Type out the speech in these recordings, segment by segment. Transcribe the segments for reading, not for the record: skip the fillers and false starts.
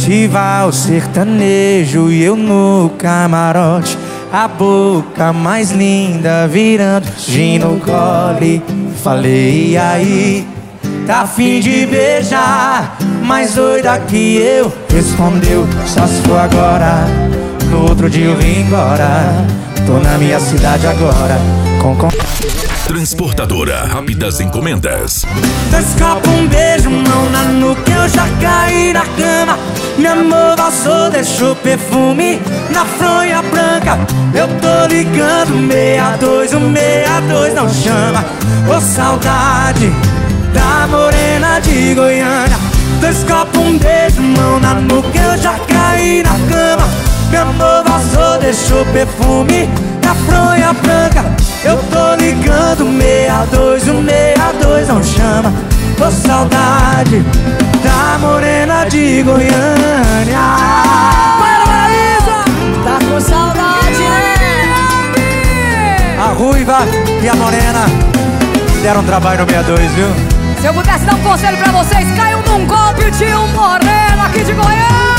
Festival sertanejo e eu no camarote, a boca mais linda virando gin no gole. Falei, e aí, tá afim de beijar? Mais doida que eu, respondeu, só se for agora. No outro dia eu vim embora, tô na minha cidade agora. Transportadora Rápidas Encomendas. 2 copos, um beijo, mão na nuca, eu já caí na cama. Meu amor vazou, deixou perfume na fronha branca. Eu tô ligando 62, o 62 não chama. Ô saudade da morena de Goiânia. 2 copos, um beijo, mão na nuca, eu já caí na cama. Meu amor vazou, deixou perfume na fronha branca. Eu tô ligando 62, o 62 não chama. Ô saudade da morena de Goiânia. Paraíso, tá com saudade, né? A ruiva e a morena deram trabalho no 62, viu? Se eu pudesse dar um conselho pra vocês, caiam num golpe de um moreno aqui de Goiânia.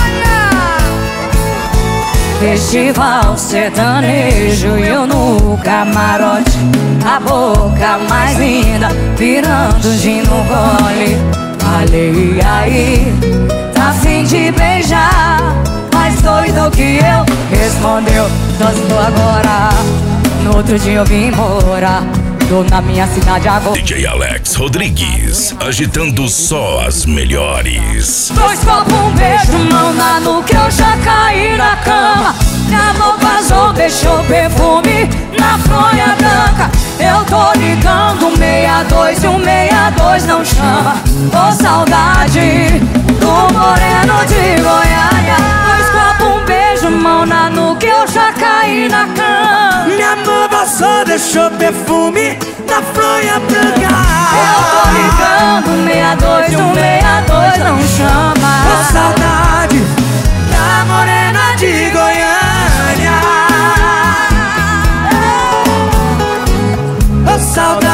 Festival sertanejo e eu no camarote, a boca mais linda virando gin no gole. Falei, e aí, tá afim de beijar? Mais doido que eu, respondeu, só se for agora. No outro dia eu vim embora, tô na minha cidade agora. DJ Alex Rodrigues, agitando só as melhores. 2 copos, um beijo, mão na nuca, eu já caí na cama. Minha amor vazou, deixou perfume na fronha branca. Eu tô ligando 62 e o 62 não chama. Ô saudade do moreno de Goiânia. 2 copos, um beijo, mão na nuca, eu já caí na cama. Minha amor vazou, deixou perfume na fronha branca. Eu tô ligando 62 e o 62 não chama. Ô saudade da morena de Goiânia. Ô saudade